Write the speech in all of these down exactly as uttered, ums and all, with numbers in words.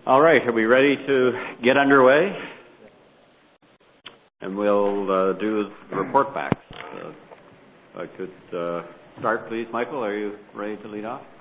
All right, are we ready to get underway? And we'll uh, do the report back. Uh, if I could uh, start, please. Michael, are you ready to lead off?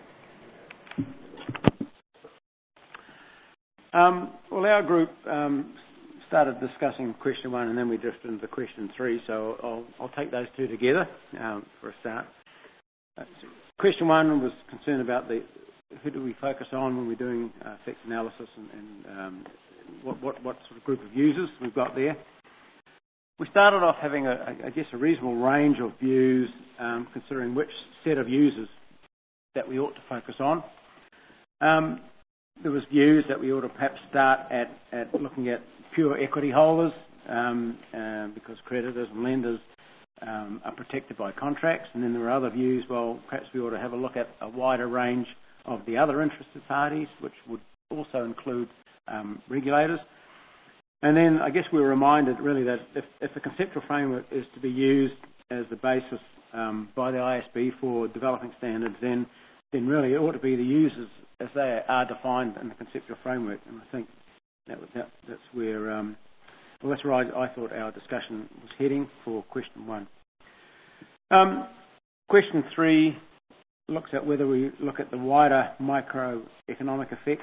Um, well, our group um, started discussing question one and then we drifted into question three, so I'll, I'll take those two together um, for a start. Uh, question one was concerned about the who do we focus on when we're doing uh, effects analysis and, and um, what, what, what sort of group of users we've got there. We started off having, a, I guess, a reasonable range of views, um, considering which set of users that we ought to focus on. Um, there was views that we ought to perhaps start at, at looking at pure equity holders, um, uh, because creditors and lenders um, are protected by contracts. And then there were other views, well, perhaps we ought to have a look at a wider range of the other interested parties, which would also include um, regulators. And then I guess we were reminded really that if, if the conceptual framework is to be used as the basis um, by the I S B for developing standards, then then really it ought to be the users as they are defined in the conceptual framework. And I think that, that that's where um, well that's where I, I thought our discussion was heading for question one. Um, question three looks at whether we look at the wider microeconomic effects.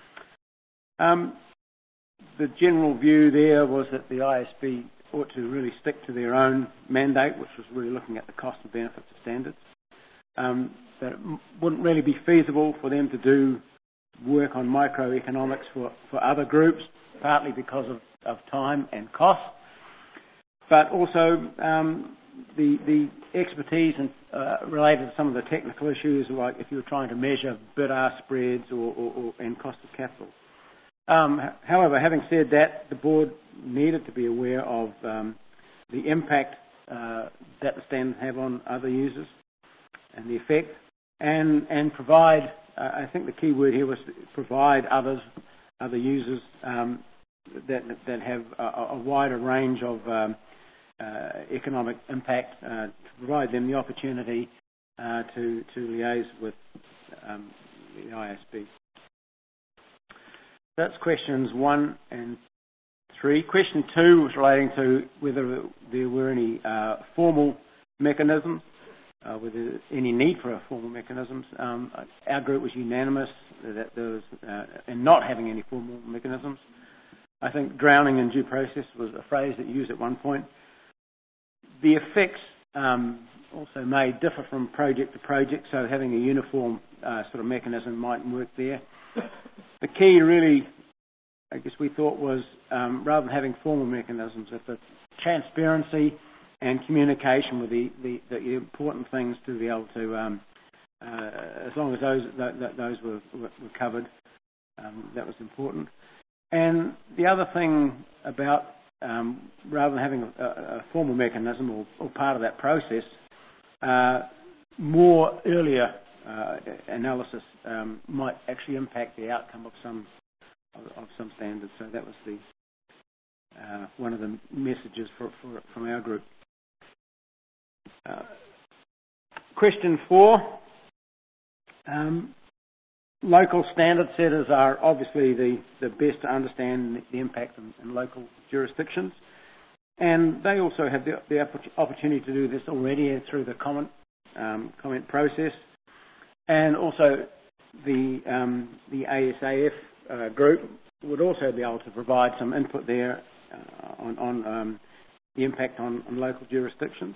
Um, the general view there was that the I S B ought to really stick to their own mandate, which was really looking at the cost and benefits of standards. Um, that it wouldn't really be feasible for them to do work on microeconomics for, for other groups, partly because of, of time and cost, but also um, the, the expertise and, uh, related to some of the technical issues, like if you were trying to measure bid-ask spreads or, or, or and cost of capital. Um, however, having said that, the board needed to be aware of um, the impact uh, that the standards have on other users and the effect, and and provide. Uh, I think the key word here was to provide others, other users um, that that have a, a wider range of um, uh, economic impact, uh, to provide them the opportunity uh, to to liaise with um, the I S B. That's questions one and three. Question two was relating to whether there were any uh, formal mechanisms, uh, whether any need for a formal mechanisms. Um, our group was unanimous that there was uh, in not having any formal mechanisms. I think drowning in due process was a phrase that you used at one point. The effects um, also may differ from project to project, so having a uniform uh, sort of mechanism might work there. The key really, I guess we thought, was um, rather than having formal mechanisms, if the transparency and communication were the, the, the important things to be able to, um, uh, as long as those that, those were, were covered, um, that was important. And the other thing about um, rather than having a, a formal mechanism or, or part of that process, uh, more earlier Uh, analysis um, might actually impact the outcome of some of, of some standards. So that was the uh, one of the messages for, for, from our group. Uh, question four. Um, local standard setters are obviously the, the best to understand the impact in, in local jurisdictions, and they also have the, the opportunity to do this already through the comment um, comment process. And also the um, the A S A F uh, group would also be able to provide some input there uh, on, on um, the impact on, on local jurisdictions.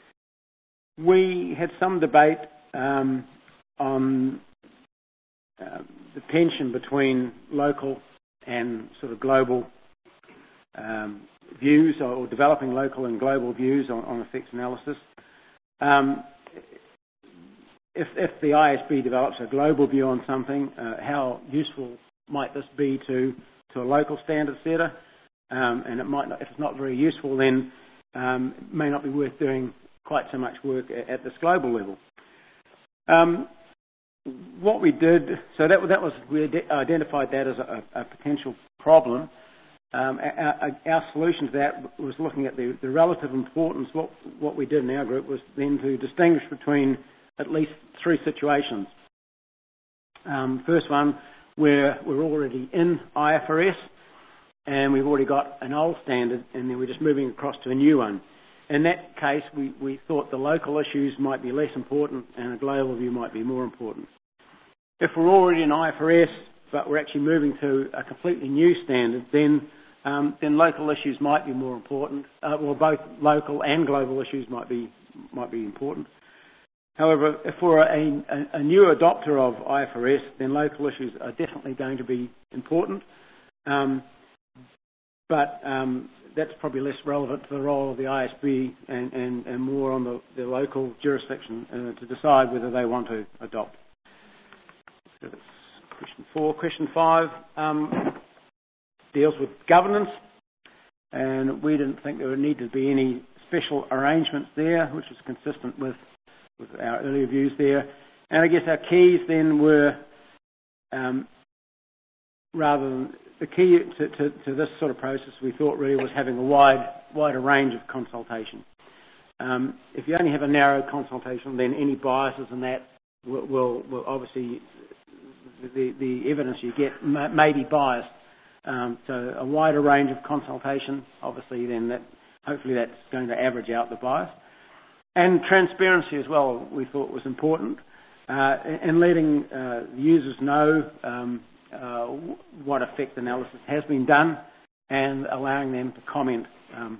We had some debate um, on uh, the tension between local and sort of global um, views, or, or developing local and global views on, on effects analysis. Um, If, if the I S B develops a global view on something, uh, how useful might this be to, to a local standard setter? Um, and it might not, if it's not very useful, then um, it may not be worth doing quite so much work at, at this global level. Um, what we did, so that, that was, we identified that as a, a potential problem. Um, our, our solution to that was looking at the, the relative importance. What, what we did in our group was then to distinguish between at least three situations. Um, first one where we're already in I F R S and we've already got an old standard and then we're just moving across to a new one. In that case, we, we thought the local issues might be less important and a global view might be more important. If we're already in I F R S, but we're actually moving to a completely new standard, then um, then local issues might be more important. Uh, well, both local and global issues might be might be important. However, if we're a, a, a new adopter of I F R S, then local issues are definitely going to be important. Um, but um, that's probably less relevant to the role of the I S B and, and, and more on the, the local jurisdiction uh, to decide whether they want to adopt. So that's question four. Question five um, deals with governance, and we didn't think there would need to be any special arrangements there, which is consistent with, with our earlier views there. And I guess our keys then were, um, rather than the key to, to, to this sort of process, we thought really was having a wide, wider range of consultation. Um, if you only have a narrow consultation, then any biases in that will, will, will obviously, the, the evidence you get may, may be biased. Um, so a wider range of consultation, obviously, then that hopefully that's going to average out the bias. And transparency as well, we thought was important, uh, and letting uh, users know um, uh, what effect analysis has been done and allowing them to comment. Um,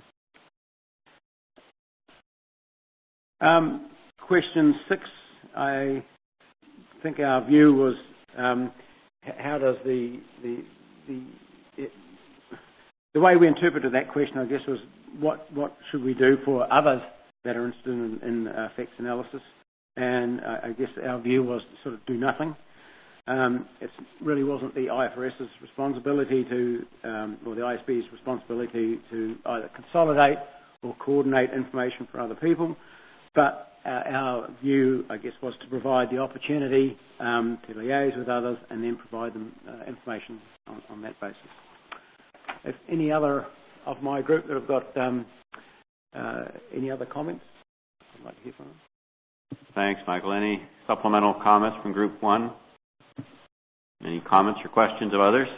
um, question six, I think our view was um, how does the the the it, the way we interpreted that question, I guess, was what what should we do for others that are interested in, in uh, effects analysis, and uh, I guess our view was to sort of do nothing. Um, it really wasn't the IFRS's responsibility to, um, or the I S B's responsibility to either consolidate or coordinate information for other people, but uh, our view, I guess, was to provide the opportunity um, to liaise with others and then provide them uh, information on, on that basis. If any other of my group that have got um, uh, any other comments, I'd like to hear from them. Thanks, Michael. Any supplemental comments from Group One? Any comments or questions of others?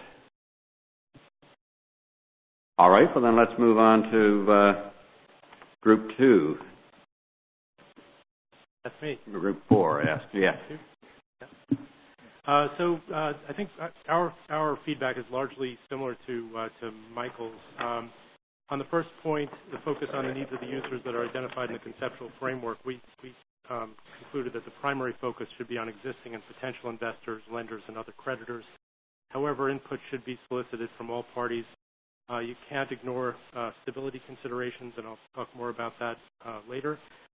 All right, well then let's move on to uh, Group Two. That's me. Group Four, yes. Yeah. Yeah. Uh, so uh, I think our our feedback is largely similar to uh, to Michael's. Um, on the first point, the focus on the needs of the users that are identified in the conceptual framework, we we um, concluded that the primary focus should be on existing and potential investors, lenders, and other creditors. However, input should be solicited from all parties. Uh, you can't ignore uh, stability considerations, and I'll talk more about that uh, later.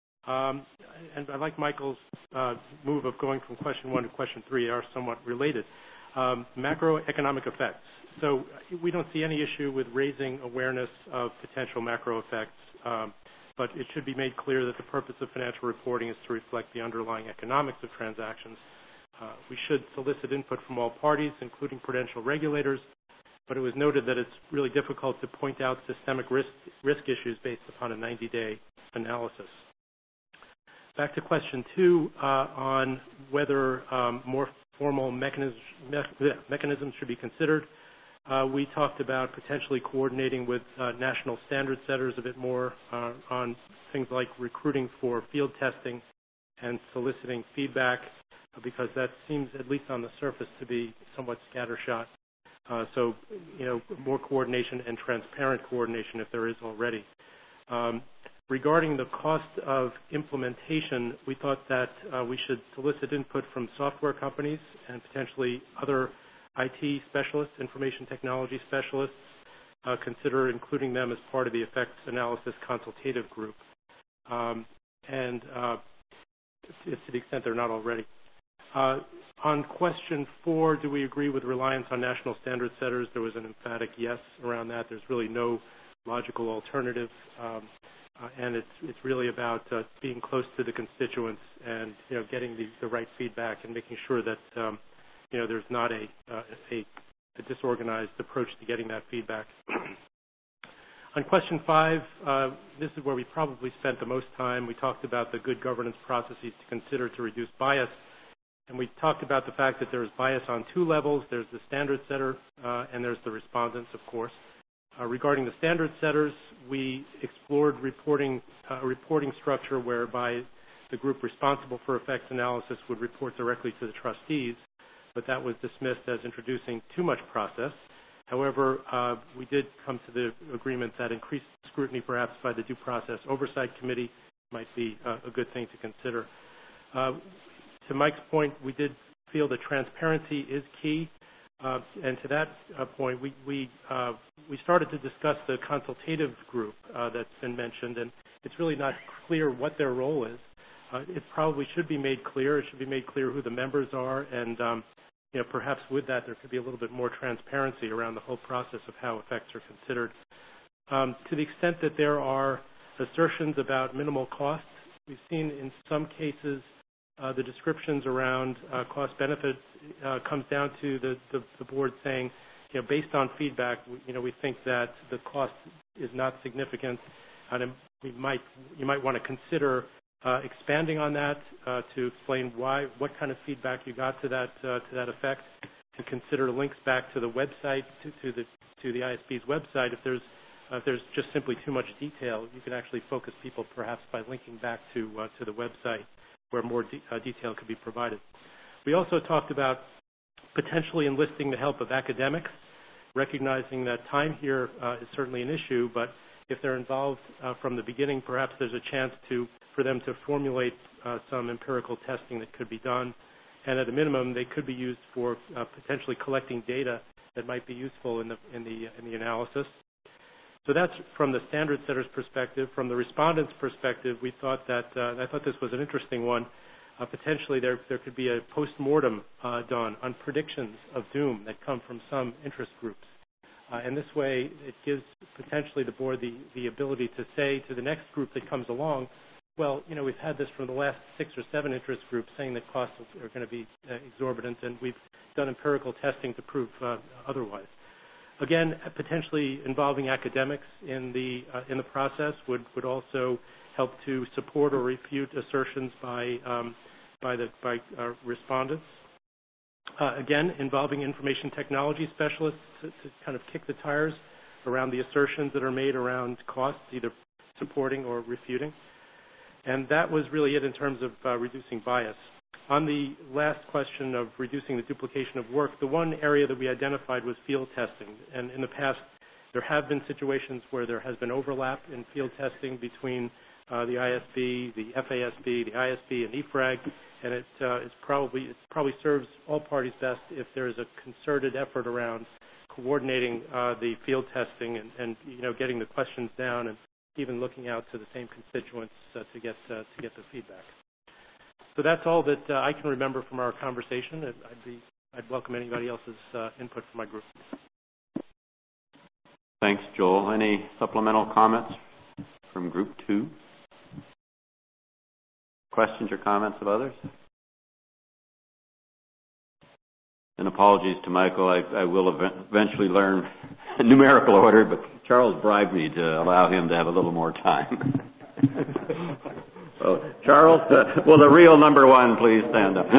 Um, and I like Michael's uh, move of going from question one to question three. They are somewhat related. Um, macroeconomic effects. So we don't see any issue with raising awareness of potential macro effects, um, but it should be made clear that the purpose of financial reporting is to reflect the underlying economics of transactions. Uh, we should solicit input from all parties, including prudential regulators, but it was noted that it's really difficult to point out systemic risk, risk issues based upon a ninety-day analysis. Back to question two uh, on whether um, more formal mechanisms, me- mechanisms should be considered. Uh, we talked about potentially coordinating with uh, national standard setters a bit more uh, on things like recruiting for field testing and soliciting feedback, uh, because that seems, at least on the surface, to be somewhat scattershot. Uh, so, you know, more coordination and transparent coordination if there is already. Um, Regarding the cost of implementation, we thought that uh, we should solicit input from software companies and potentially other I T specialists, information technology specialists, uh, consider including them as part of the effects analysis consultative group. Um, and uh, to, to the extent they're not already. Uh, on question four, do we agree with reliance on national standard setters? There was an emphatic yes around that. There's really no logical alternative. Um, Uh, and it's it's really about uh, being close to the constituents and, you know, getting the, the right feedback and making sure that um, you know there's not a, uh, a a disorganized approach to getting that feedback. On question five, uh, this is where we probably spent the most time. We talked about the good governance processes to consider to reduce bias, And we talked about the fact that there's bias on two levels. There's the standard setter uh, and there's the respondents, of course. Uh, regarding the standard setters, we explored reporting uh, a reporting structure whereby the group responsible for effects analysis would report directly to the trustees, but that was dismissed as introducing too much process. However, uh, we did come to the agreement that increased scrutiny perhaps by the Due Process Oversight Committee might be uh, a good thing to consider. Uh, to Mike's point, we did feel that transparency is key. Uh, and to that uh, point, we we, uh, we started to discuss the consultative group uh, that's been mentioned, and it's really not clear what their role is. Uh, it probably should be made clear. It should be made clear who the members are, and um, you know, perhaps with that there could be a little bit more transparency around the whole process of how effects are considered. Um, to the extent that there are assertions about minimal costs, we've seen in some cases uh, the descriptions around uh, cost-benefit uh, comes down to the, the, the board saying, you know, based on feedback, you know, we think that the cost is not significant, and we might you might want to consider uh, expanding on that uh, to explain why, what kind of feedback you got to that uh, to that effect, to consider links back to the website to, to the to the I S B's website. If there's uh, if there's just simply too much detail, you can actually focus people perhaps by linking back to uh, to the website where more de uh, detail could be provided. We also talked about potentially enlisting the help of academics, recognizing that time here uh, is certainly an issue, but if they're involved uh, from the beginning, perhaps there's a chance to for them to formulate uh, some empirical testing that could be done, and at a minimum, they could be used for uh, potentially collecting data that might be useful in the in the in the analysis. So that's from the standard setter's perspective. From the respondent's perspective, we thought that uh, I thought this was an interesting one. Uh, potentially, there there could be a post-mortem uh, done on predictions of doom that come from some interest groups, uh, and this way it gives potentially the board the the ability to say to the next group that comes along, well, you know, we've had this from the last six or seven interest groups saying that costs are going to be uh, exorbitant, and we've done empirical testing to prove uh, otherwise. Again, potentially involving academics in the uh, in the process would, would also help to support or refute assertions by um, by the by uh, respondents. Uh, again, involving information technology specialists to, to kind of kick the tires around the assertions that are made around costs, either supporting or refuting. And that was really it in terms of uh, reducing bias. On the last question of reducing the duplication of work, the one area that we identified was field testing. And in the past, there have been situations where there has been overlap in field testing between uh, the I S B, the F A S B, the I S B, and E F R A G. And it, uh, it's probably, it probably serves all parties best if there is a concerted effort around coordinating uh, the field testing and, and, you know, getting the questions down and even looking out to the same constituents uh, to get uh, to get the feedback. So that's all that uh, I can remember from our conversation. I'd be I'd welcome anybody else's uh, input from my group. Thanks, Joel. Any supplemental comments from Group Two? Questions or comments of others? And apologies to Michael. I, I will ev- eventually learn a numerical order, but Charles bribed me to allow him to have a little more time. So, Charles, uh, will the real number one please stand up?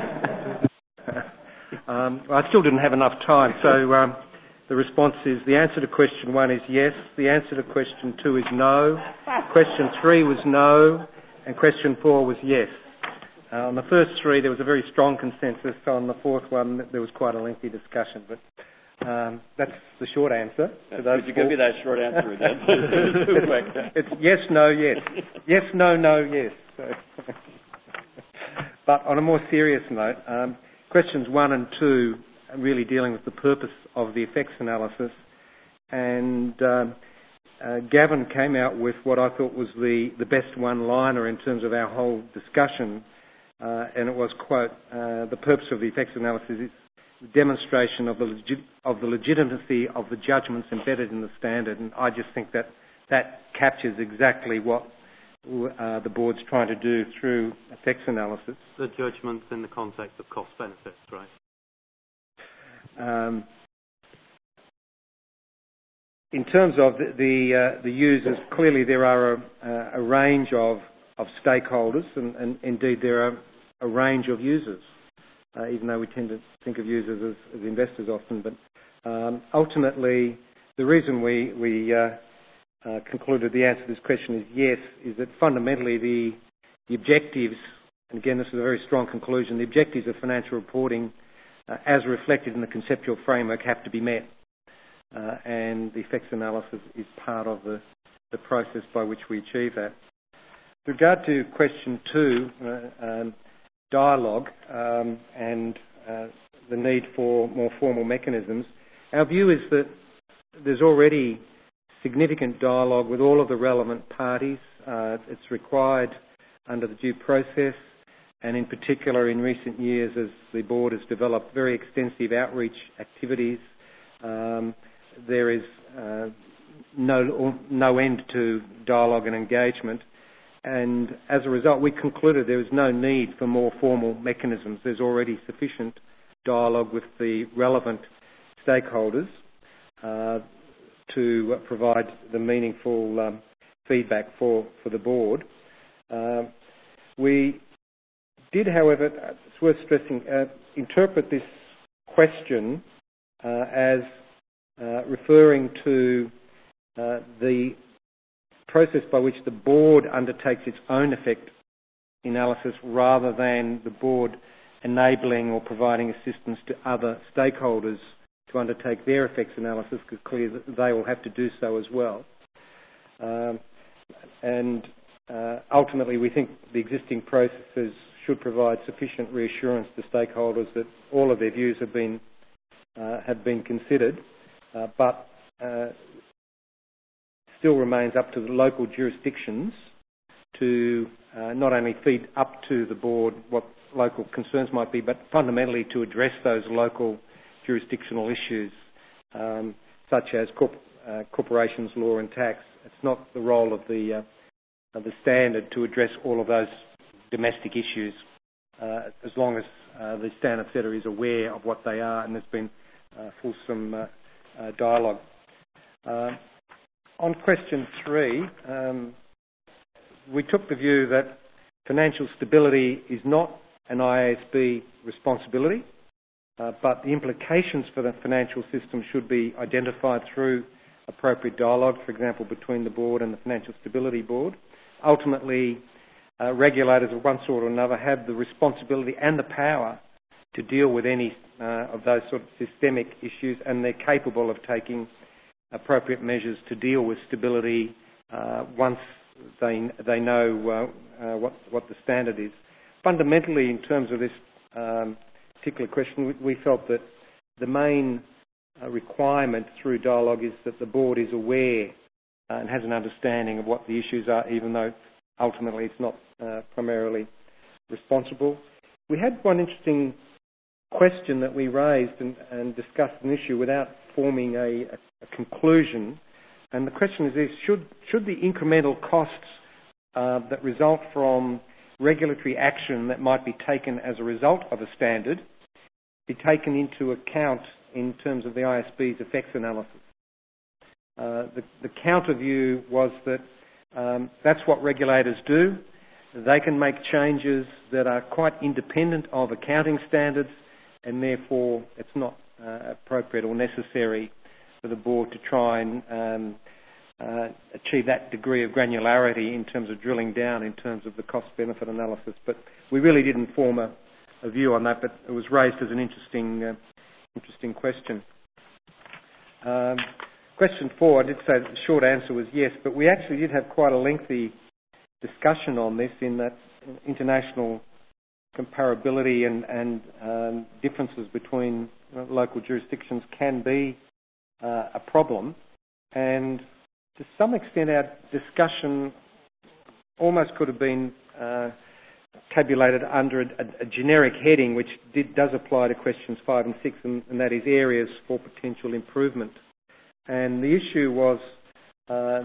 um, I still didn't have enough time, so um, the response is the answer to question one is yes, the answer to question two is no, question three was no, and question four was yes. Uh, on the first three, there was a very strong consensus. On the fourth one, there was quite a lengthy discussion, but um, that's the short answer. Could you give me that short answer again? It's yes, no, yes. Yes, no, no, yes. So but on a more serious note, um, questions one and two are really dealing with the purpose of the effects analysis. And um, uh, Gavin came out with what I thought was the, the best one-liner in terms of our whole discussion. Uh, and it was, quote, uh, the purpose of the effects analysis is demonstration of the, legit, of the legitimacy of the judgments embedded in the standard. And I just think that that captures exactly what uh, the board's trying to do through effects analysis. The judgments in the context of cost benefits, right? Um, in terms of the the, uh, the users, clearly there are a, a range of, of stakeholders, and, and indeed there are a range of users. uh, even though we tend to think of users as, as investors often. But um, ultimately, the reason we, we uh, uh, concluded the answer to this question is yes, is that fundamentally the, the objectives, and again this is a very strong conclusion, the objectives of financial reporting uh, as reflected in the conceptual framework have to be met. Uh, and the effects analysis is part of the, the process by which we achieve that. With regard to question two, uh, um, dialogue um, and uh, the need for more formal mechanisms, our view is that there's already significant dialogue with all of the relevant parties. Uh, it's required under the due process, and in particular in recent years as the board has developed very extensive outreach activities. Um, there is uh, no, no end to dialogue and engagement, and as a result we concluded there was no need for more formal mechanisms. There's already sufficient dialogue with the relevant stakeholders uh, to provide the meaningful um, feedback for, for the board. Uh, we did, however, it's worth stressing, uh, interpret this question uh, as uh, referring to uh, the process by which the board undertakes its own effect analysis rather than the board enabling or providing assistance to other stakeholders to undertake their effects analysis, because clearly they will have to do so as well. Um, and uh, ultimately we think the existing processes should provide sufficient reassurance to stakeholders that all of their views have been uh, have been considered, uh, but uh, still remains up to the local jurisdictions to uh, not only feed up to the board what local concerns might be, but fundamentally to address those local jurisdictional issues, um, such as corp- uh, corporations law and tax. It's not the role of the uh, of the standard to address all of those domestic issues, uh, as long as uh, the standard setter is aware of what they are, and there's been uh, fulsome uh, uh, dialogue. Uh, on question three, um, we took the view that financial stability is not an I A S B responsibility, uh, but the implications for the financial system should be identified through appropriate dialogue, for example, between the board and the Financial Stability Board. Ultimately, uh, regulators of one sort or another have the responsibility and the power to deal with any uh, of those sort of systemic issues, and they're capable of taking appropriate measures to deal with stability uh, once they they know uh, uh, what what the standard is. Fundamentally, in terms of this um, particular question, we, we felt that the main uh, requirement through dialogue is that the board is aware uh, and has an understanding of what the issues are, even though ultimately it's not uh, primarily responsible. We had one interesting question that we raised and, and discussed an issue without forming a, a, a conclusion, and the question is this: should should the incremental costs uh, that result from regulatory action that might be taken as a result of a standard be taken into account in terms of the I A S B's effects analysis? Uh, the, the counter view was that um, that's what regulators do. They can make changes that are quite independent of accounting standards, and therefore it's not uh, appropriate or necessary for the board to try and um, uh, achieve that degree of granularity in terms of drilling down in terms of the cost-benefit analysis. But we really didn't form a, a view on that, but it was raised as an interesting, uh, interesting question. Um, question four, I did say that the short answer was yes, but we actually did have quite a lengthy discussion on this, in that international comparability and, and um, differences between you know, local jurisdictions can be uh, a problem, and to some extent our discussion almost could have been uh, tabulated under a, a generic heading which did, does apply to questions five and six, and, and that is areas for potential improvement. And the issue was uh,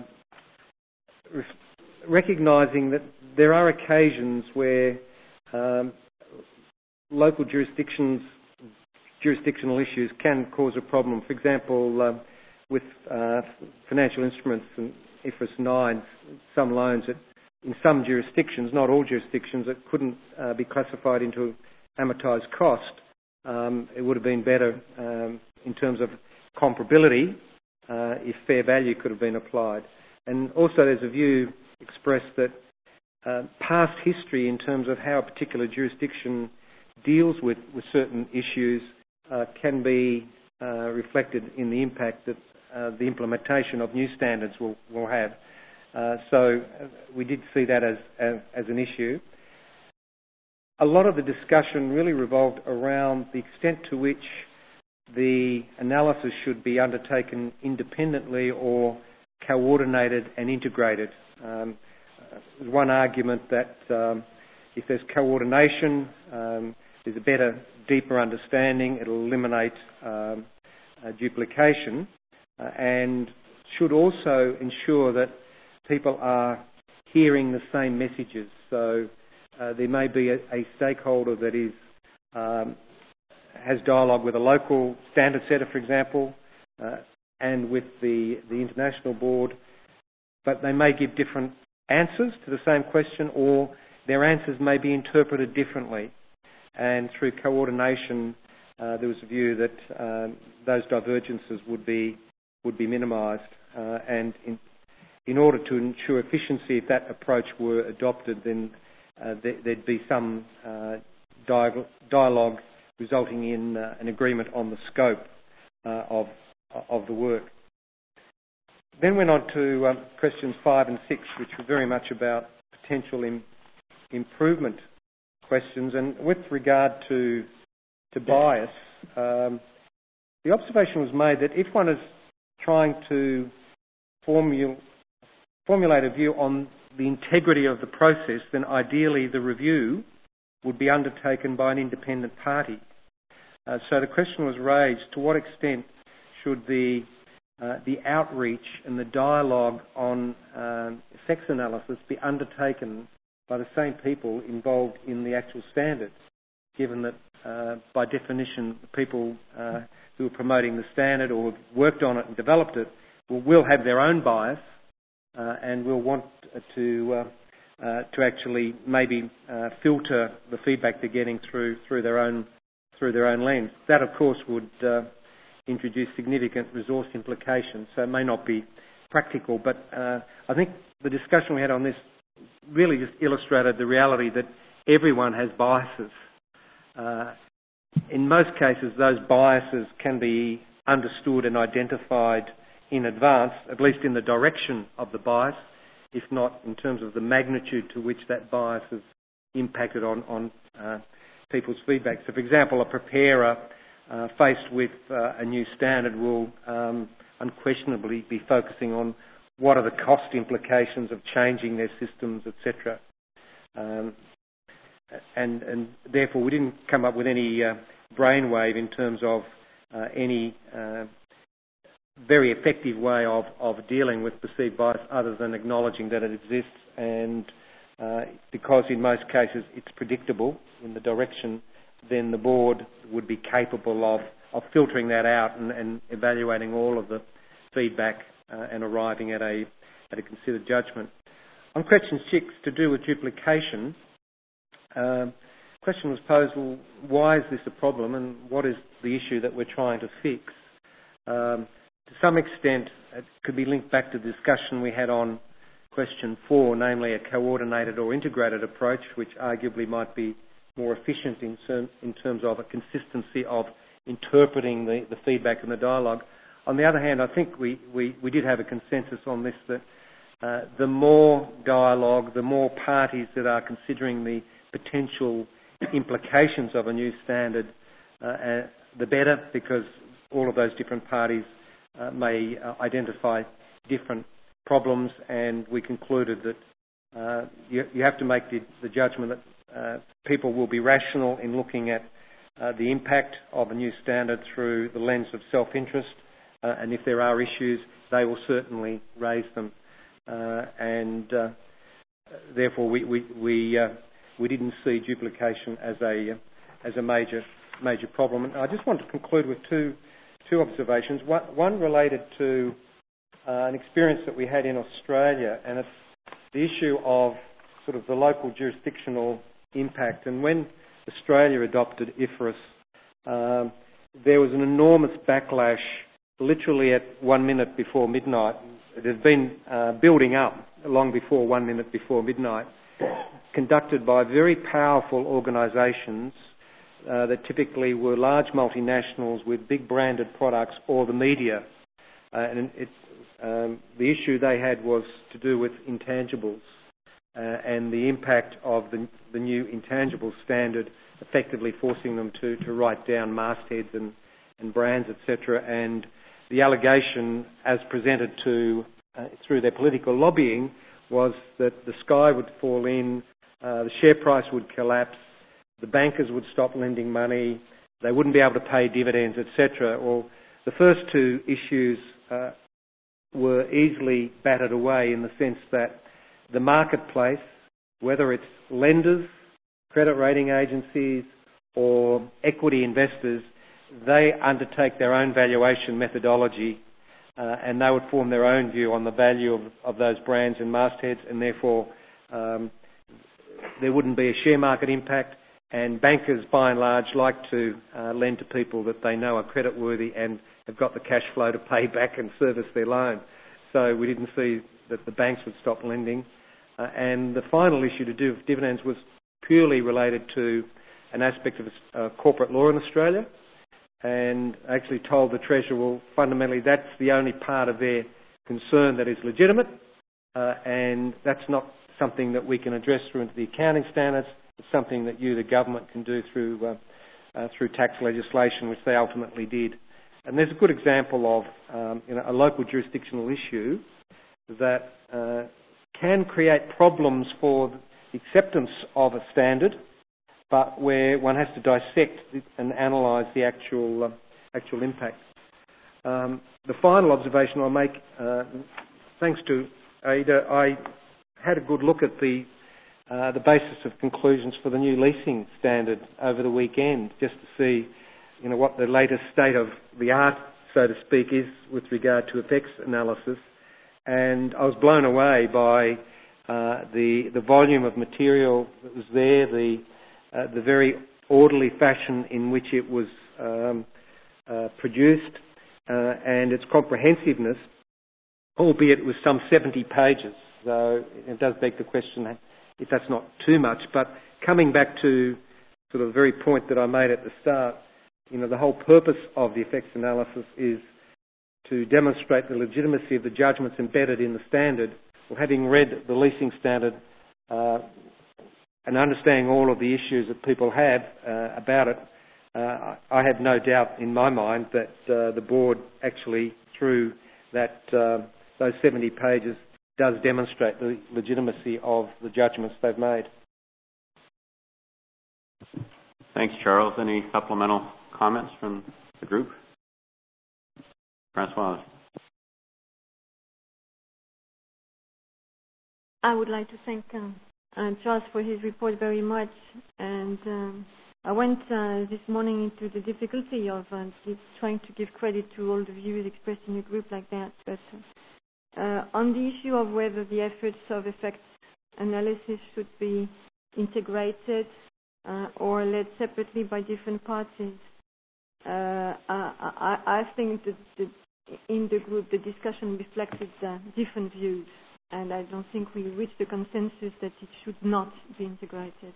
recognising that there are occasions where um, local jurisdictions, jurisdictional issues can cause a problem. For example, uh, with uh, financial instruments and I F R S nine, some loans that in some jurisdictions, not all jurisdictions, that couldn't uh, be classified into amortised cost, um, it would have been better um, in terms of comparability uh, if fair value could have been applied. And also there's a view expressed that uh, past history in terms of how a particular jurisdiction deals with, with certain issues uh, can be uh, reflected in the impact that uh, the implementation of new standards will, will have. Uh, so uh, we did see that as, as, as an issue. A lot of the discussion really revolved around the extent to which the analysis should be undertaken independently or coordinated and integrated. Um, there's one argument that um, if there's coordination, um, there's a better, deeper understanding. It'll eliminate um, uh, duplication uh, and should also ensure that people are hearing the same messages. So uh, there may be a, a stakeholder that is um, has dialogue with a local standard setter, for example, uh, and with the, the international board, but they may give different answers to the same question, or their answers may be interpreted differently. And through coordination, uh, there was a view that um, those divergences would be would be minimised. Uh, and in, in order to ensure efficiency, if that approach were adopted, then uh, there, there'd be some uh, dialogue, dialogue resulting in uh, an agreement on the scope uh, of of the work. Then went on to um, questions five and six, which were very much about potential im- improvement questions. And with regard to to bias, um, the observation was made that if one is trying to formul- formulate a view on the integrity of the process, then ideally the review would be undertaken by an independent party. Uh, so the question was raised, to what extent should the uh, the outreach and the dialogue on uh, effects analysis be undertaken by the same people involved in the actual standards, given that uh, by definition people uh, who are promoting the standard or have worked on it and developed it will, will have their own bias uh, and will want to uh, uh, to actually maybe uh, filter the feedback they're getting through through their own through their own lens. That, of course, would uh, introduce significant resource implications, so it may not be practical. But uh, I think the discussion we had on this really just illustrated the reality that everyone has biases. Uh, in most cases, those biases can be understood and identified in advance, at least in the direction of the bias, if not in terms of the magnitude to which that bias has impacted on, on uh, people's feedback. So, for example, a preparer uh, faced with uh, a new standard will um, unquestionably be focusing on what are the cost implications of changing their systems, et cetera. Um, and, and therefore, we didn't come up with any uh, brainwave in terms of uh, any uh, very effective way of, of dealing with perceived bias other than acknowledging that it exists, and uh, because in most cases it's predictable in the direction, then the board would be capable of, of filtering that out and, and evaluating all of the feedback uh, and arriving at a, at a considered judgment. On question six, to do with duplication, uh, question was posed, well, why is this a problem and what is the issue that we're trying to fix? Um, to some extent, it could be linked back to the discussion we had on question four, namely a coordinated or integrated approach, which arguably might be more efficient in, term, in terms of a consistency of interpreting the, the feedback and the dialogue. On the other hand, I think we, we, we did have a consensus on this, that uh, the more dialogue, the more parties that are considering the potential implications of a new standard, uh, uh, the better, because all of those different parties uh, may uh, identify different problems, and we concluded that uh, you, you have to make the, the judgment that uh, people will be rational in looking at uh, the impact of a new standard through the lens of self-interest, uh, and if there are issues, they will certainly raise them. Uh, and uh, therefore, we we we, uh, we didn't see duplication as a uh, as a major major problem. And I just want to conclude with two two observations. One, one related to Uh, an experience that we had in Australia, and it's the issue of sort of the local jurisdictional impact. And when Australia adopted I F R S, um, there was an enormous backlash literally at one minute before midnight. It had been uh, building up long before one minute before midnight, conducted by very powerful organisations uh, that typically were large multinationals with big branded products or the media. Uh, and it, um, the issue they had was to do with intangibles uh, and the impact of the, the new intangibles standard effectively forcing them to, to write down mastheads and, and brands, et cetera. And the allegation, as presented to uh, through their political lobbying, was that the sky would fall in, uh, the share price would collapse, the bankers would stop lending money, they wouldn't be able to pay dividends, et cetera. Well, the first two issues uh, were easily battered away in the sense that the marketplace, whether it's lenders, credit rating agencies or equity investors, they undertake their own valuation methodology uh, and they would form their own view on the value of, of those brands and mastheads, and therefore um, there wouldn't be a share market impact, and bankers by and large like to uh, lend to people that they know are creditworthy and have got the cash flow to pay back and service their loan. So we didn't see that the banks would stop lending. Uh, and the final issue to do with dividends was purely related to an aspect of uh, corporate law in Australia, and actually told the Treasurer, well, fundamentally that's the only part of their concern that is legitimate, uh, and that's not something that we can address through into the accounting standards. It's something that you, the government, can do through uh, uh, through tax legislation, which they ultimately did. And there's a good example of um, you know, a local jurisdictional issue that uh, can create problems for the acceptance of a standard, but where one has to dissect and analyse the actual uh, actual impact. Um, the final observation I'll make, uh, thanks to Ada, I had a good look at the uh, the basis of conclusions for the new leasing standard over the weekend, just to see, you know, what the latest state of the art, so to speak, is with regard to effects analysis. And I was blown away by uh, the the volume of material that was there, the uh, the very orderly fashion in which it was um, uh, produced, uh, and its comprehensiveness, albeit with some seventy pages. So it does beg the question if that's not too much. But coming back to sort of the very point that I made at the start, you know, the whole purpose of the effects analysis is to demonstrate the legitimacy of the judgments embedded in the standard. Well, having read the leasing standard uh, and understanding all of the issues that people have uh, about it, uh, I have no doubt in my mind that uh, the board actually, through that uh, those seventy pages, does demonstrate the legitimacy of the judgments they've made. Thanks, Charles. Any supplemental comments from the group? Francoise. I would like to thank um, uh, Charles for his report very much. And um, I went uh, this morning into the difficulty of uh, trying to give credit to all the views expressed in a group like that. But uh, on the issue of whether the efforts of effects analysis should be integrated uh, or led separately by different parties, uh, I, I, I think that the, in the group the discussion reflected uh, different views, and I don't think we reached a consensus that it should not be integrated.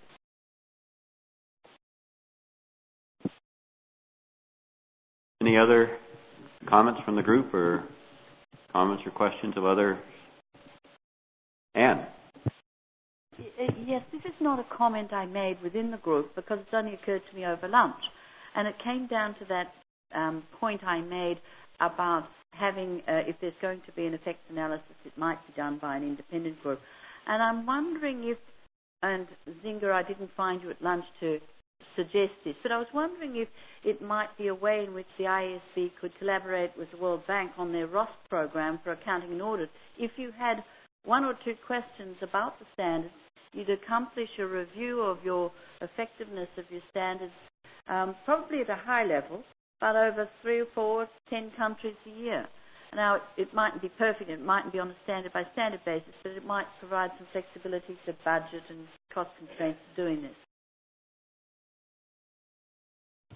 Any other comments from the group, or comments or questions of others? Anne? Yes, this is not a comment I made within the group because it's only occurred to me over lunch. And it came down to that um, point I made about having, uh, if there's going to be an effects analysis, it might be done by an independent group. And I'm wondering if, and Zinger, I didn't find you at lunch to suggest this, but I was wondering if it might be a way in which the I A S B could collaborate with the World Bank on their R O S program for accounting and audit. If you had one or two questions about the standards, you'd accomplish a review of your effectiveness of your standards, um, probably at a high level, but over three or four, ten countries a year. Now, it mightn't be perfect, it mightn't be on a standard-by-standard basis, but it might provide some flexibility for budget and cost constraints of doing this.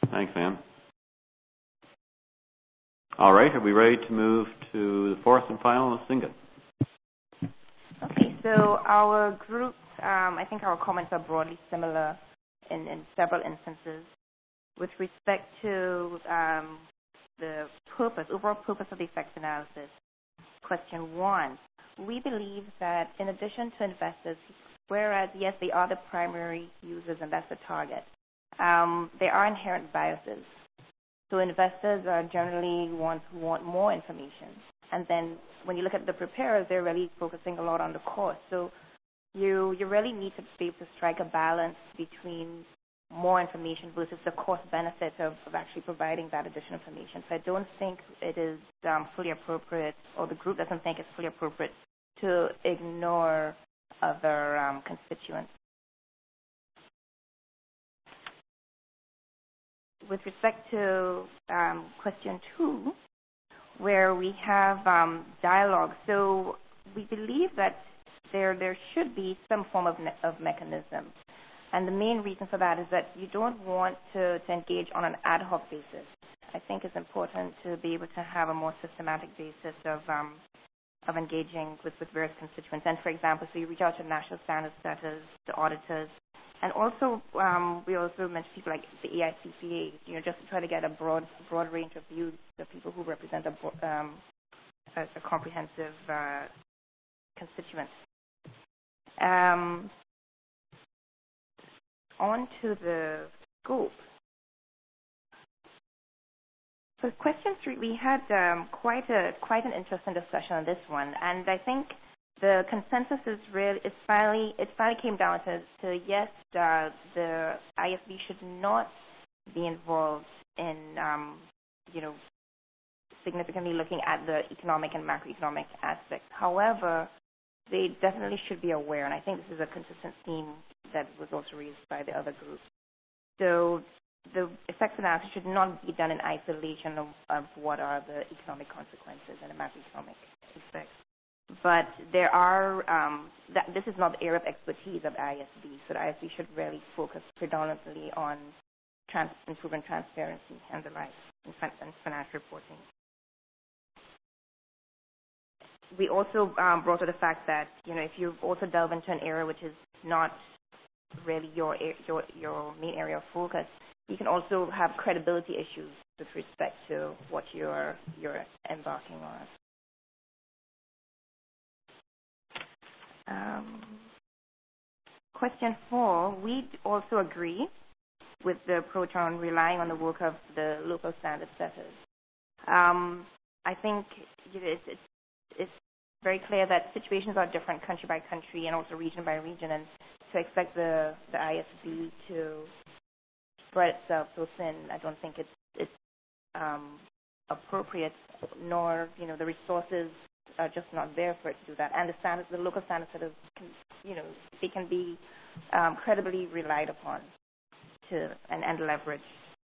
Thanks, Anne. All right, are we ready to move to the fourth and final, Singa? Okay, so our group, um, I think our comments are broadly similar in, in several instances. With respect to um, the purpose, overall purpose of the effects analysis, question one, we believe that in addition to investors, whereas, yes, they are the primary users and that's the target, um, there are inherent biases. So investors are generally ones who want more information. And then when you look at the preparers, they're really focusing a lot on the cost. So you you really need to be able to strike a balance between more information versus the cost benefit of, of actually providing that additional information. So I don't think it is um, fully appropriate, or the group doesn't think it's fully appropriate to ignore other um, constituents. With respect to um, question two, where we have um, dialogue, so we believe that there there should be some form of, ne- of mechanism. And the main reason for that is that you don't want to, to engage on an ad hoc basis. I think it's important to be able to have a more systematic basis of um, of engaging with, with various constituents. And for example, so you reach out to national standard setters, the auditors, and also um, we also mention people like the A I C P A, you know, just to try to get a broad broad range of views of people who represent a, um, a, a comprehensive uh, constituent. Um, on to the scope. So question three, we had um, quite a quite an interesting discussion on this one, and I think the consensus is really it finally it finally came down to, to yes, uh, the I S B should not be involved in um, you know significantly looking at the economic and macroeconomic aspects. However, they definitely should be aware, and I think this is a consistent theme that was also raised by the other groups. So the effects analysis should not be done in isolation of, of what are the economic consequences and the macroeconomic effects. But there are, um, that, this is not the area of expertise of I S B, so the I S B should really focus predominantly on trans, improving transparency and the like in, in financial reporting. We also um, brought to the fact that, you know, if you also delve into an area which is not really your your your main area of focus, you can also have credibility issues with respect to what you're you're embarking on. Um, question four, we also agree with the approach on relying on the work of the local standard setters. Um, I think you know, it's, it's it's very clear that situations are different country by country and also region by region, and to expect the, the I S B to spread itself so thin, I don't think it's it's um, appropriate, nor you know the resources are just not there for it to do that. And the standards, the local standards, sort of, can, you know, they can be um, credibly relied upon to and, and leveraged.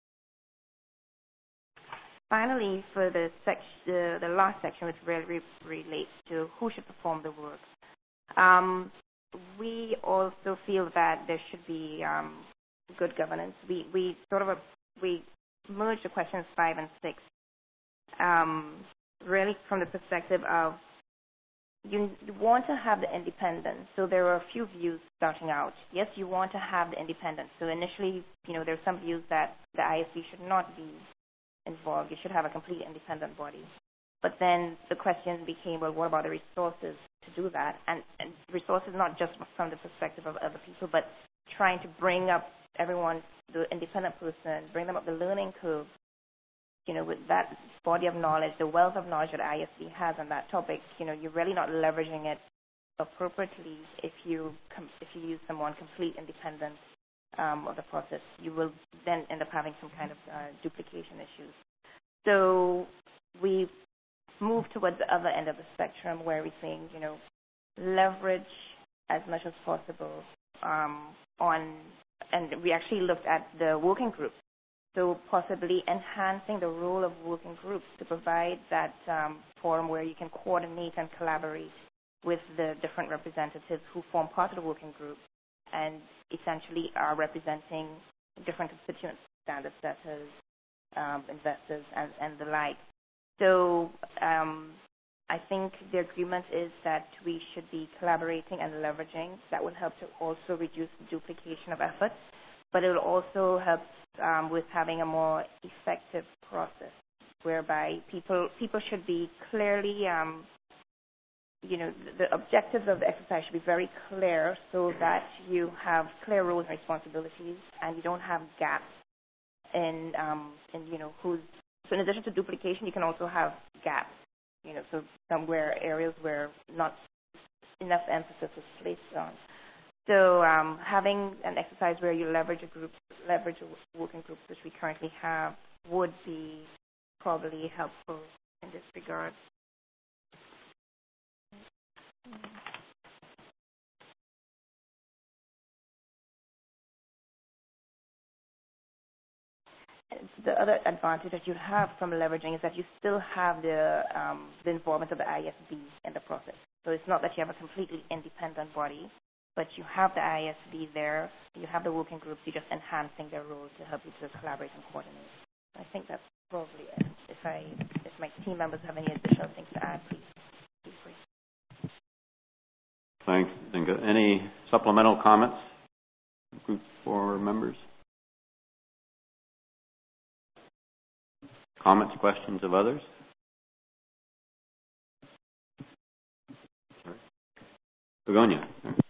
Finally, for the, sec- the, the last section, which really relates to who should perform the work, um, we also feel that there should be um, good governance. We we sort of a, we merged the questions five and six, um, really from the perspective of you, you want to have the independence. So there are a few views starting out. Yes, you want to have the independence. So initially, you know, there's some views that the I S B should not be involved. You should have a complete independent body. But then the question became, well, what about the resources to do that? And, and resources not just from the perspective of other people, but trying to bring up everyone, the independent person, bring them up the learning curve, you know, with that body of knowledge, the wealth of knowledge that I S B has on that topic. You know, you're really not leveraging it appropriately if you com- if you use someone complete independent um, of the process. You will then end up having some kind of uh, duplication issues. So we move towards the other end of the spectrum where we're saying, you know, leverage as much as possible um, on, and we actually looked at the working groups. So possibly enhancing the role of working groups to provide that um, forum where you can coordinate and collaborate with the different representatives who form part of the working group and essentially are representing different constituents. standard setters, um, investors, and, and the like. So um, I think the agreement is that we should be collaborating and leveraging. That will help to also reduce the duplication of effort, but it will also help um, with having a more effective process, whereby people people should be clearly, um, you know, the, the objectives of the exercise should be very clear, so that you have clear roles and responsibilities, and you don't have gaps in, um, in you know, who's. So in addition to duplication, you can also have gaps, you know, so somewhere areas where not enough emphasis is placed on. So um, having an exercise where you leverage a group, leverage a working group, which we currently have, would be probably helpful in this regard. The other advantage that you have from leveraging is that you still have the, um, the involvement of the I S B in the process. So it's not that you have a completely independent body, but you have the I S B there, you have the working groups, you're just enhancing their role to help you to collaborate and coordinate. I think that's probably it. If I, if my team members have any additional things to add, please feel free. Thanks, Inga. Any supplemental comments, Group four members? Comments, questions of others? Begonia.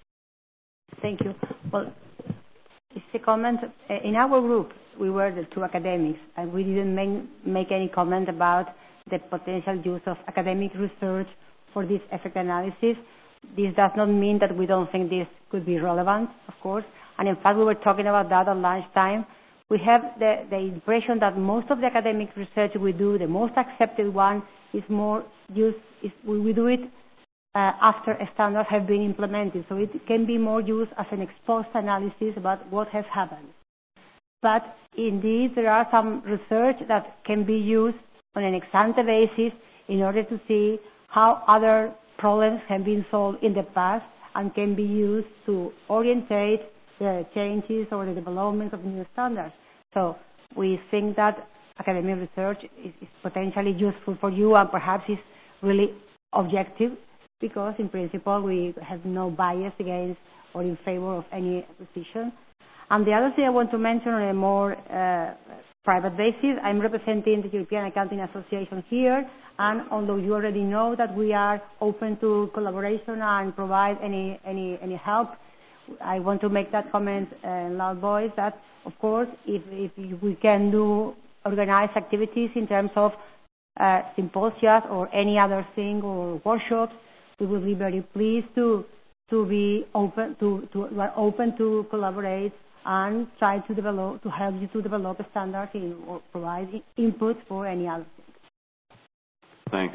Thank you. Well, it's a comment. In our group, we were the two academics, and we didn't make, make any comment about the potential use of academic research for this effect analysis. This does not mean that we don't think this could be relevant, of course. And in fact, we were talking about that at lunchtime. We have the, the impression that most of the academic research we do, the most accepted one, is more used, is, we, we do it uh, after standards have been implemented. So it can be more used as an ex-post analysis about what has happened. But indeed, there are some research that can be used on an ex-ante basis in order to see how other problems have been solved in the past and can be used to orientate the changes or the development of new standards. So we think that academic research is, is potentially useful for you and perhaps is really objective, because in principle we have no bias against or in favor of any position. And the other thing I want to mention on a more uh, private basis, I'm representing the European Accounting Association here, and although you already know that we are open to collaboration and provide any, any, any help, I want to make that comment uh, in loud voice that, of course, if, if we can do organize activities in terms of uh, symposia or any other thing or workshops, we will be very pleased to to be open to to we are open to collaborate and try to develop to help you to develop standards in, or provide input for any other things. Thanks.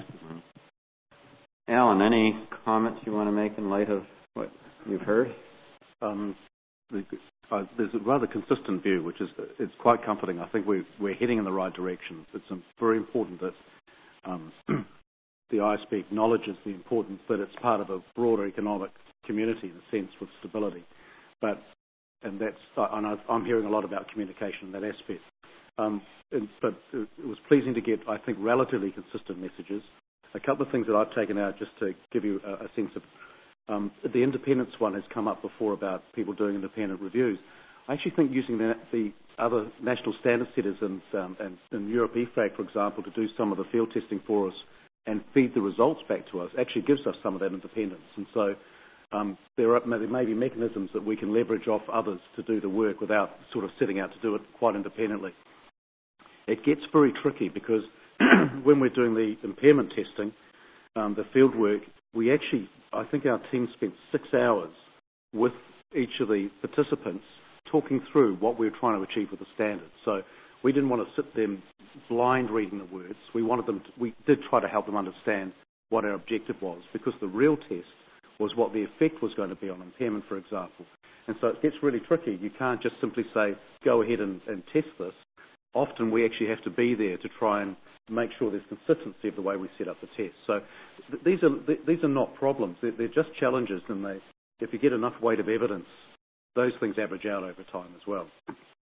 Alan, any comments you want to make in light of what you've heard? Um, the, uh, there's a rather consistent view, which is it's quite comforting. I think we're, we're heading in the right direction. It's um, very important that um, the I S B acknowledges the importance that it's part of a broader economic community in a sense with stability. But and that's and I'm hearing a lot about communication in that aspect. Um, and, but it was pleasing to get, I think, relatively consistent messages. A couple of things that I've taken out just to give you a, a sense of. Um, the independence one has come up before about people doing independent reviews. I actually think using the, the other national standard setters and, um, and, and Europe E FRAG, for example, to do some of the field testing for us and feed the results back to us actually gives us some of that independence. And so um, there, are, there may be mechanisms that we can leverage off others to do the work without sort of setting out to do it quite independently. It gets very tricky because when we're doing the impairment testing, um, the field work, we actually, I think our team spent six hours with each of the participants talking through what we were trying to achieve with the standards. So we didn't want to sit them blind reading the words. We wanted them to, we did try to help them understand what our objective was, because the real test was what the effect was going to be on impairment, for example. And so it gets really tricky. You can't just simply say, go ahead and, and test this. Often we actually have to be there to try and make sure there's consistency of the way we set up the test. So th- these are th- these are not problems. They're, they're just challenges, and they, if you get enough weight of evidence, those things average out over time as well.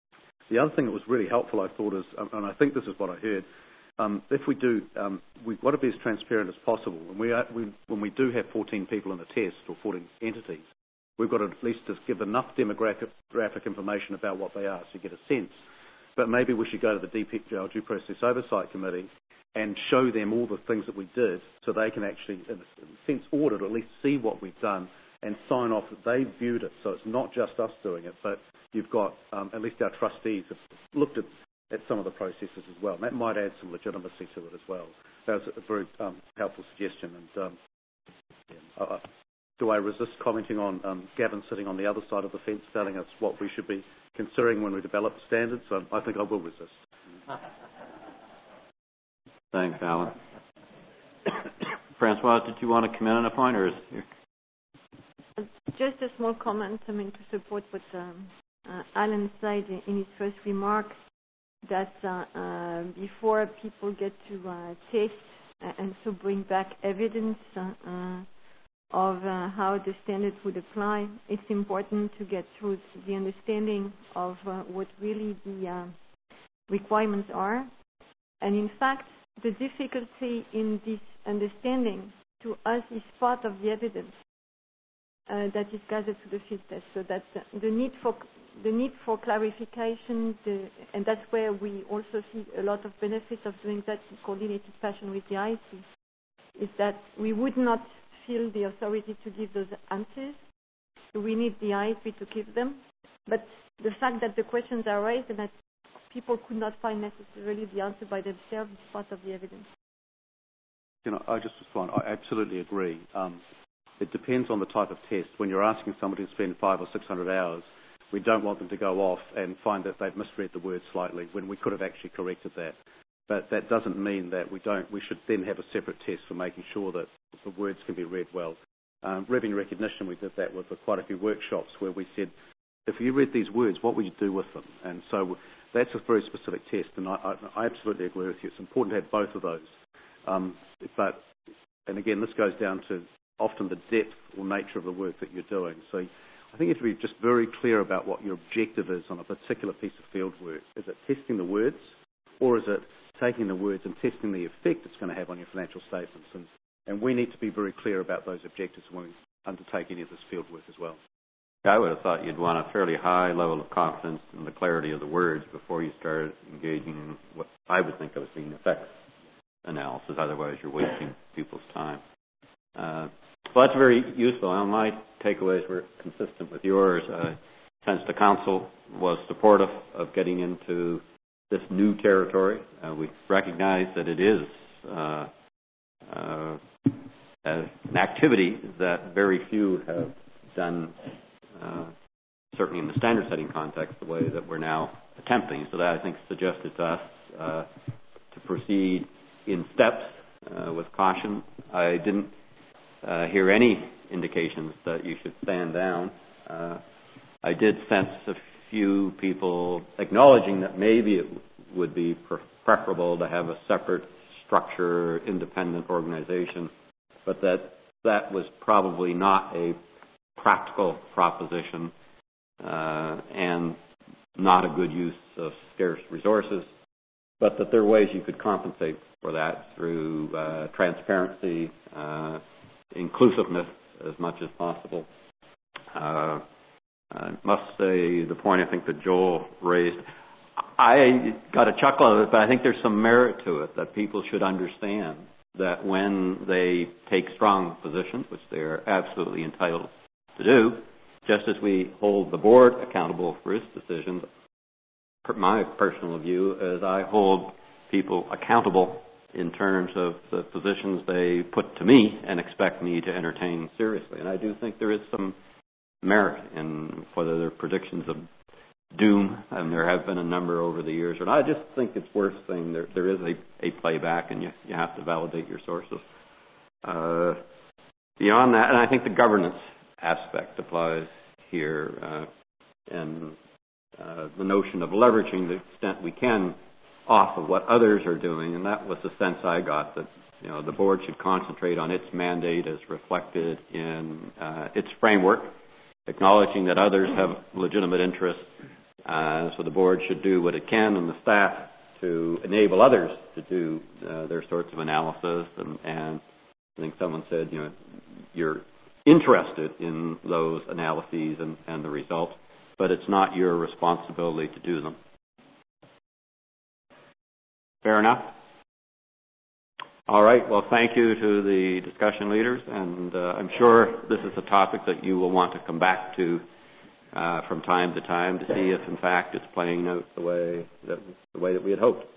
The other thing that was really helpful, I thought, is, um, and I think this is what I heard, um, if we do, um, we've got to be as transparent as possible. When we, are, we, when we do have fourteen people in the test, or fourteen entities, we've got to at least just give enough demographic information about what they are so you get a sense. But maybe we should go to the D P, our Due Process Oversight Committee and show them all the things that we did so they can actually, in a sense, audit, or at least see what we've done and sign off that they viewed it. So it's not just us doing it, but you've got um, at least our trustees have looked at, at some of the processes as well. And that might add some legitimacy to it as well. That was a very um, helpful suggestion. And um, yeah, uh, do I resist commenting on um, Gavin sitting on the other side of the fence telling us what we should be considering when we develop standards? So I think I will resist. Thanks, Alan. Francois, did you want to come in on a point, or is here? Just a small comment, I mean, to support what um, uh, Alan said in his first remark, that uh, uh, before people get to uh, test and so bring back evidence uh, uh, of uh, how the standards would apply, it's important to get through the understanding of uh, what really the uh, requirements are. And in fact, the difficulty in this understanding to us is part of the evidence uh, that is gathered to the field test. So that the need for the need for clarification, the, and that's where we also see a lot of benefits of doing that in coordinated fashion with the I C, is that we would not feel the authority to give those answers. So we need the I C to give them. But the fact that the questions are raised and that people could not find necessarily the answer by themselves is part of the evidence. You know, I just respond. I absolutely agree. Um, it depends on the type of test. When you're asking somebody to spend five or six hundred hours, we don't want them to go off and find that they've misread the word slightly when we could have actually corrected that. But that doesn't mean that we don't. We should then have a separate test for making sure that the words can be read well. Um, revenue recognition, we did that with quite a few workshops where we said, if you read these words, what would you do with them? And so that's a very specific test, and I, I, I absolutely agree with you. It's important to have both of those. Um, but, and again, this goes down to often the depth or nature of the work that you're doing. So I think you have to be just very clear about what your objective is on a particular piece of field work. Is it testing the words, or is it taking the words and testing the effect it's going to have on your financial statements? And, and we need to be very clear about those objectives when we undertake any of this field work as well. I would have thought you'd want a fairly high level of confidence in the clarity of the words before you started engaging in what I would think of as being effects analysis. Otherwise, you're wasting people's time. Uh, well, that's very useful. And my takeaways were consistent with yours. Uh, since the council was supportive of getting into this new territory, uh, we recognize that it is uh, uh, an activity that very few have done. Uh, certainly in the standard setting context, the way that we're now attempting. So that, I think, suggested to us uh, to proceed in steps uh, with caution. I didn't uh, hear any indications that you should stand down. Uh, I did sense a few people acknowledging that maybe it would be pre- preferable to have a separate structure, independent organization, but that that was probably not a practical proposition uh, and not a good use of scarce resources, but that there are ways you could compensate for that through uh, transparency, uh, inclusiveness as much as possible. Uh, I must say the point I think that Joel raised, I got a chuckle out of it, but I think there's some merit to it, that people should understand that when they take strong positions, which they are absolutely entitled to do, just as we hold the board accountable for its decisions, my personal view is I hold people accountable in terms of the positions they put to me and expect me to entertain seriously. And I do think there is some merit in whether they're predictions of doom, and there have been a number over the years, and I just think it's worth saying there, there is a, a playback, and you, you have to validate your sources. Uh, beyond that, and I think the governance aspect applies here, uh, and uh, the notion of leveraging the extent we can off of what others are doing, and that was the sense I got, that you know the board should concentrate on its mandate as reflected in uh, its framework, acknowledging that others have legitimate interests Uh, so the board should do what it can and the staff to enable others to do uh, their sorts of analysis. And, and I think someone said, you know, you're interested in those analyses and, and the results, but it's not your responsibility to do them. Fair enough? All right. Well, thank you to the discussion leaders, and uh, I'm sure this is a topic that you will want to come back to uh, from time to time to see if, in fact, it's playing out the way that the way that we had hoped.